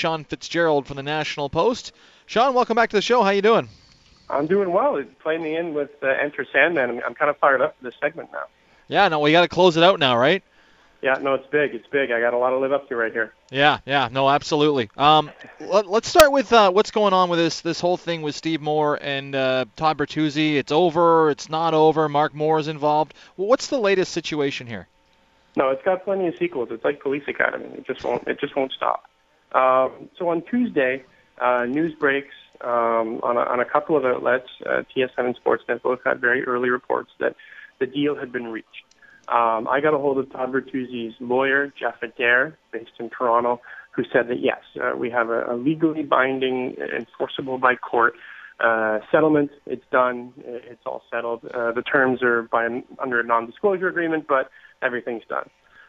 Sean Fitzgerald from the National Post. Sean, welcome back to the show. How you doing? I'm doing well. It's playing me in with Enter Sandman. I'm kind of fired up for this segment now. Yeah, no, we got to close it out now, right? Yeah, no, it's big. It's big. I got a lot to live up to right here. Yeah, no, absolutely. Let's start with what's going on with this whole thing with Steve Moore and Todd Bertuzzi. It's over. It's not over. Mark Moore is involved. Well, what's the latest situation here? No, it's got plenty of sequels. It's like Police Academy. It just won't stop. So on Tuesday, news breaks on a couple of outlets, TSN and Sportsnet, both had very early reports that the deal had been reached. I got a hold of Todd Bertuzzi's lawyer, Jeff Adair, based in Toronto, who said that yes, we have a legally binding, enforceable by court settlement. It's done. It's all settled. The terms are under a non-disclosure agreement, but everything's done.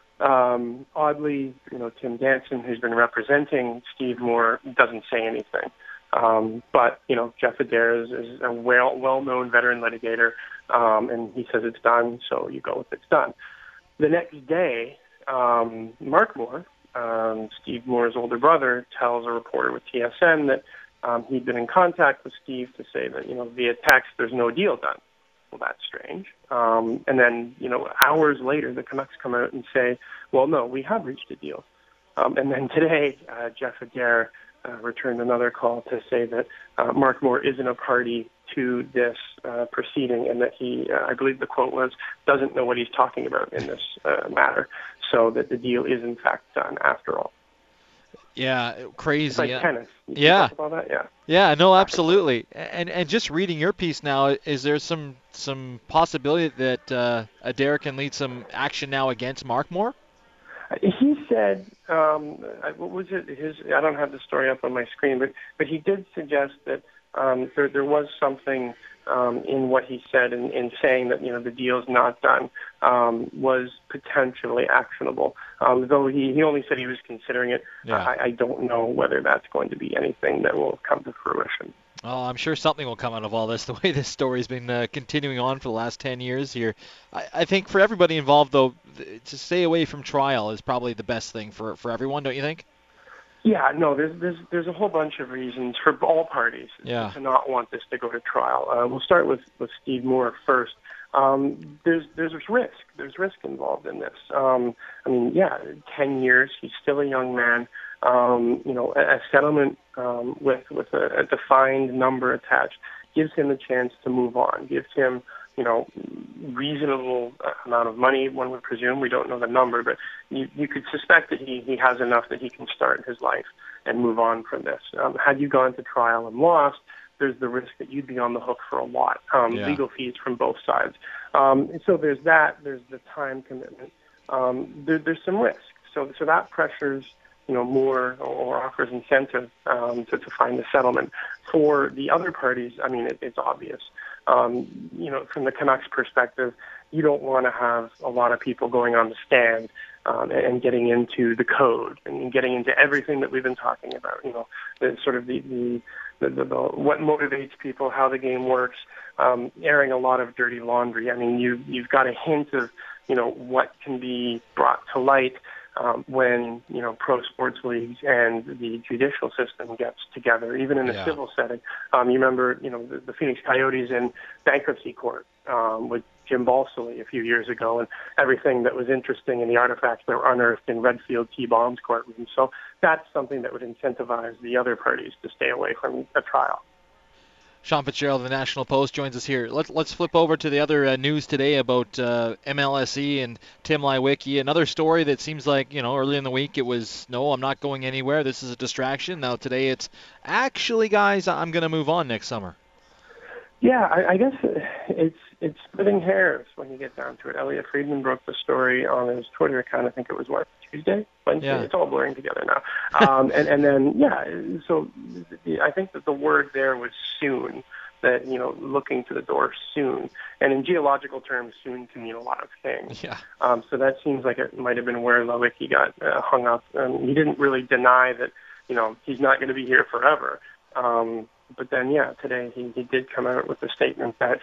Oddly, Tim Danson, who's been representing Steve Moore, doesn't say anything. But Jeff Adair is a well-known veteran litigator, and he says it's done, so you go with it's done. The next day, Mark Moore, Steve Moore's older brother, tells a reporter with TSN that he'd been in contact with Steve to say that, via text, there's no deal done. Well, that's strange. And then, hours later, the Canucks come out and say, well, no, we have reached a deal. And then today, Jeff Adair returned another call to say that Mark Moore isn't a party to this proceeding and that he, I believe the quote was, doesn't know what he's talking about in this matter, so that the deal is in fact done after all. Yeah, crazy. It's like tennis. You Yeah. talk about that? Yeah. Yeah, no, absolutely. And just reading your piece now, is there some possibility that Adair can lead some action now against Mark Moore? He said, what was it? I don't have the story up on my screen, but he did suggest that there was something in what he said in saying that the deal's not done was potentially actionable. Though he only said he was considering it. Yeah. I don't know whether that's going to be anything that will come to fruition. Oh, I'm sure something will come out of all this, the way this story's been continuing on for the last 10 years here. I think for everybody involved, though, to stay away from trial is probably the best thing for everyone, don't you think? Yeah, no, there's a whole bunch of reasons for all parties to not want this to go to trial. We'll start with Steve Moore first. There's risk. There's risk involved in this. 10 years. He's still a young man. A settlement with a defined number attached gives him a chance to move on. Gives him, reasonable amount of money. One would presume. We don't know the number, but you could suspect that he has enough that he can start his life and move on from this. Had you gone to trial and lost, there's the risk that you'd be on the hook for a lot, legal fees from both sides. So there's that. There's the time commitment. There's some risk. So that pressures more or offers incentive to find a settlement. For the other parties, it's obvious. From the Canucks' perspective, you don't want to have a lot of people going on the stand and getting into the code and getting into everything that we've been talking about. The sort of the what motivates people, how the game works, airing a lot of dirty laundry. You've got a hint of what can be brought to light when pro sports leagues and the judicial system gets together, even in a civil setting. You remember, the Phoenix Coyotes in bankruptcy court with Jim Balsillie a few years ago, and everything that was interesting in the artifacts that were unearthed in Redfield T-Bomb's courtroom. So that's something that would incentivize the other parties to stay away from a trial. Sean Fitzgerald of the National Post joins us here. Let's flip over to the other news today about MLSE and Tim Leiweke. Another story that seems like, early in the week it was, no, I'm not going anywhere. This is a distraction. Now today it's, actually, guys, I'm going to move on next summer. Yeah, I guess it's splitting hairs when you get down to it. Elliot Friedman broke the story on his Twitter account. I think it was, Tuesday? Wednesday? Yeah. It's all blurring together now. And then, so I think that the word there was soon, that, looking to the door soon. And in geological terms, soon can mean a lot of things. Yeah. So that seems like it might have been where Leiweke got hung up. He didn't really deny that, he's not going to be here forever. But then, today he did come out with a statement that,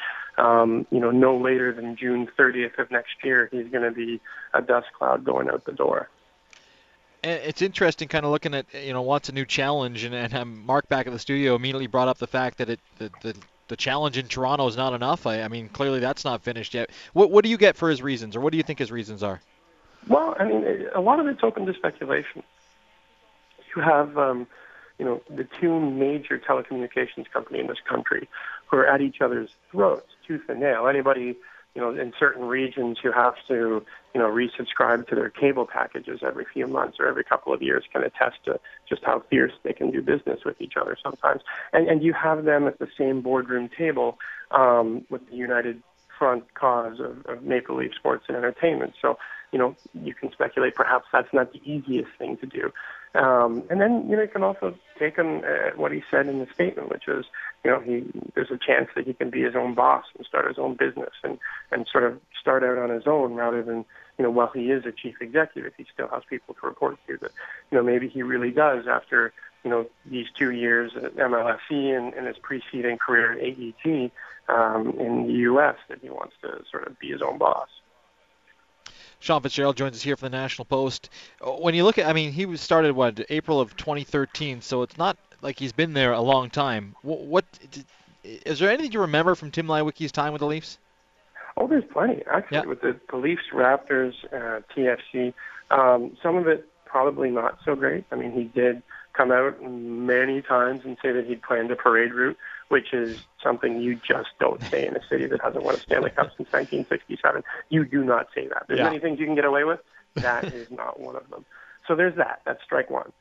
no later than June 30th of next year, he's going to be a dust cloud going out the door. And it's interesting, kind of looking at wants a new challenge, and Mark back at the studio immediately brought up the fact that the challenge in Toronto is not enough. I mean, clearly that's not finished yet. What do you get for his reasons, or what do you think his reasons are? Well, I mean, a lot of it's open to speculation. You have, the two major telecommunications companies in this country who are at each other's throats, tooth and nail. Anybody, in certain regions who have to, resubscribe to their cable packages every few months or every couple of years can attest to just how fierce they can do business with each other sometimes. And you have them at the same boardroom table with the united front cause of Maple Leaf Sports and Entertainment. So, you can speculate perhaps that's not the easiest thing to do. And then, you can also take him at what he said in the statement, which is, there's a chance that he can be his own boss and start his own business and sort of start out on his own rather than, while he is a chief executive, he still has people to report to that, maybe he really does after, these 2 years at MLSE and his preceding career at AEG in the U.S. that he wants to sort of be his own boss. Sean Fitzgerald joins us here from the National Post. When you look at, he was started, April of 2013, so it's not like he's been there a long time. What is there anything you remember from Tim Leiwecke's time with the Leafs? Oh, there's plenty, actually, yeah. With the Leafs, Raptors, TFC. Some of it probably not so great. I mean, he did come out many times and say that he'd planned a parade route, which is something you just don't say in a city that hasn't won a Stanley Cup since 1967. You do not say that. There's many things you can get away with. That is not one of them. So there's that. That's strike one.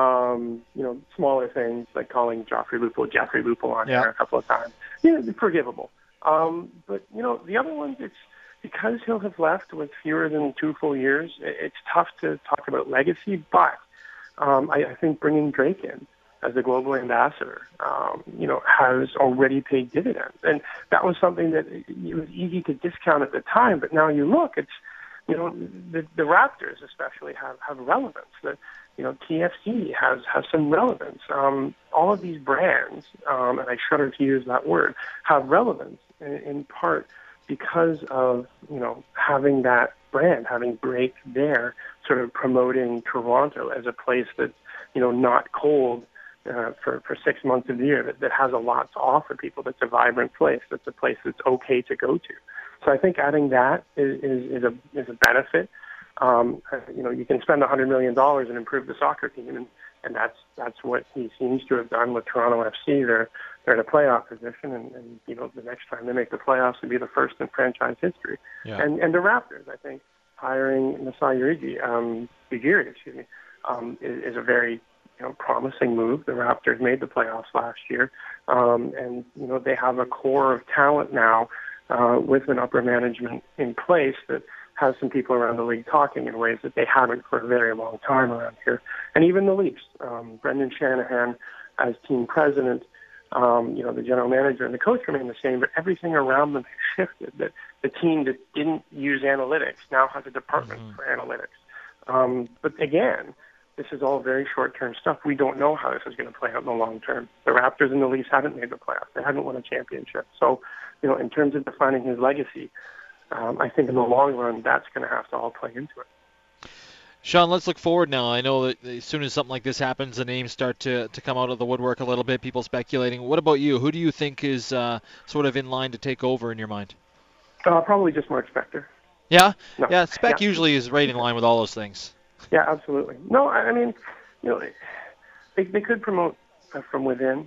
Smaller things like calling Joffrey Lupul on air a couple of times. Forgivable. But, the other ones, it's because he'll have left with fewer than 2 full years, it's tough to talk about legacy, but I think bringing Drake in as the global ambassador, has already paid dividends. And that was something that it was easy to discount at the time, but now you look, it's, the Raptors especially have relevance. TFC has some relevance. All of these brands, and I shudder to use that word, have relevance in part because of, having that brand, having Drake there, sort of promoting Toronto as a place that's, not cold for 6 months of the year, that has a lot to offer people, that's a vibrant place, that's a place that's okay to go to. So I think adding that is a benefit. You can spend $100 million and improve the soccer team, and that's what he seems to have done with Toronto FC. They're in a playoff position, and the next time they make the playoffs will be the first in franchise history. Yeah. And the Raptors, I think, hiring Masai Ujiri, is a very promising move. The Raptors made the playoffs last year, and they have a core of talent now with an upper management in place that has some people around the league talking in ways that they haven't for a very long time around here. And even the Leafs, Brendan Shanahan as team president, the general manager and the coach remain the same, but everything around them has shifted. That the team that didn't use analytics now has a department for analytics. But again, this is all very short-term stuff. We don't know how this is going to play out in the long term. The Raptors and the Leafs haven't made the playoffs. They haven't won a championship. So, in terms of defining his legacy, I think in the long run, that's going to have to all play into it. Sean, let's look forward now. I know that as soon as something like this happens, the names start to come out of the woodwork a little bit, people speculating. What about you? Who do you think is sort of in line to take over in your mind? Probably just Mark Spector. Yeah? No. Yeah, Spec usually is right in line with all those things. Yeah, absolutely. No, I mean, they could promote from within,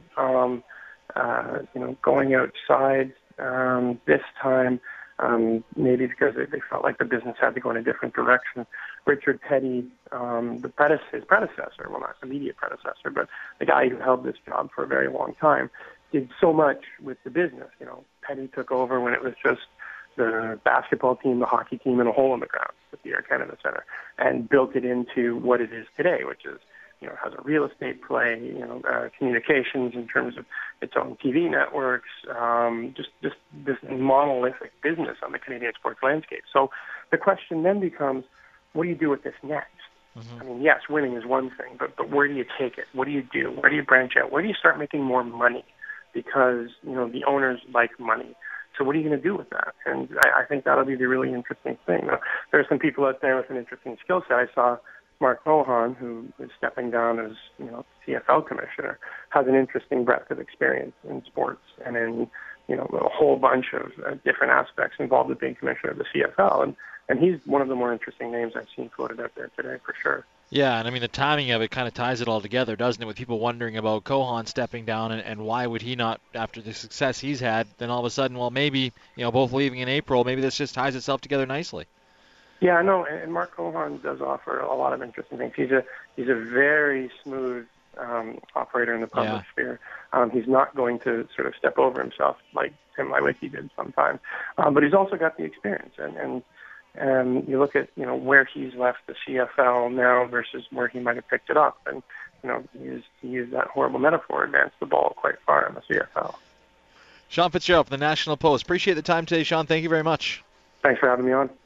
going outside this time, maybe because they felt like the business had to go in a different direction. Richard Petty, his predecessor, well, not immediate predecessor, but the guy who held this job for a very long time, did so much with the business. Petty took over when it was just the basketball team, the hockey team, and a hole in the ground at the Air Canada Centre, and built it into what it is today, which is, has a real estate play, communications in terms of its own TV networks, just this monolithic business on the Canadian sports landscape. So the question then becomes, what do you do with this next? I mean, yes, winning is one thing, but where do you take it? What do you do? Where do you branch out? Where do you start making more money? Because, the owners like money. So what are you going to do with that? And I think that'll be the really interesting thing. Now, there are some people out there with an interesting skill set. I saw Mark Mohan, who is stepping down as CFL commissioner, has an interesting breadth of experience in sports and in a whole bunch of different aspects involved with being commissioner of the CFL, and he's one of the more interesting names I've seen floated out there today for sure. Yeah, and I mean the timing of it kind of ties it all together, doesn't it? With people wondering about Cohan stepping down and why would he not, after the success he's had, then all of a sudden, well, maybe both leaving in April, maybe this just ties itself together nicely. Yeah, I know, and Mark Cohan does offer a lot of interesting things. He's a very smooth operator in the public sphere. He's not going to sort of step over himself like Tim Leiweke did sometimes, but he's also got the experience and you look at where he's left the CFL now versus where he might have picked it up, and to use that horrible metaphor, advanced the ball quite far in the CFL. Sean Fitzgerald from the National Post. Appreciate the time today, Sean. Thank you very much. Thanks for having me on.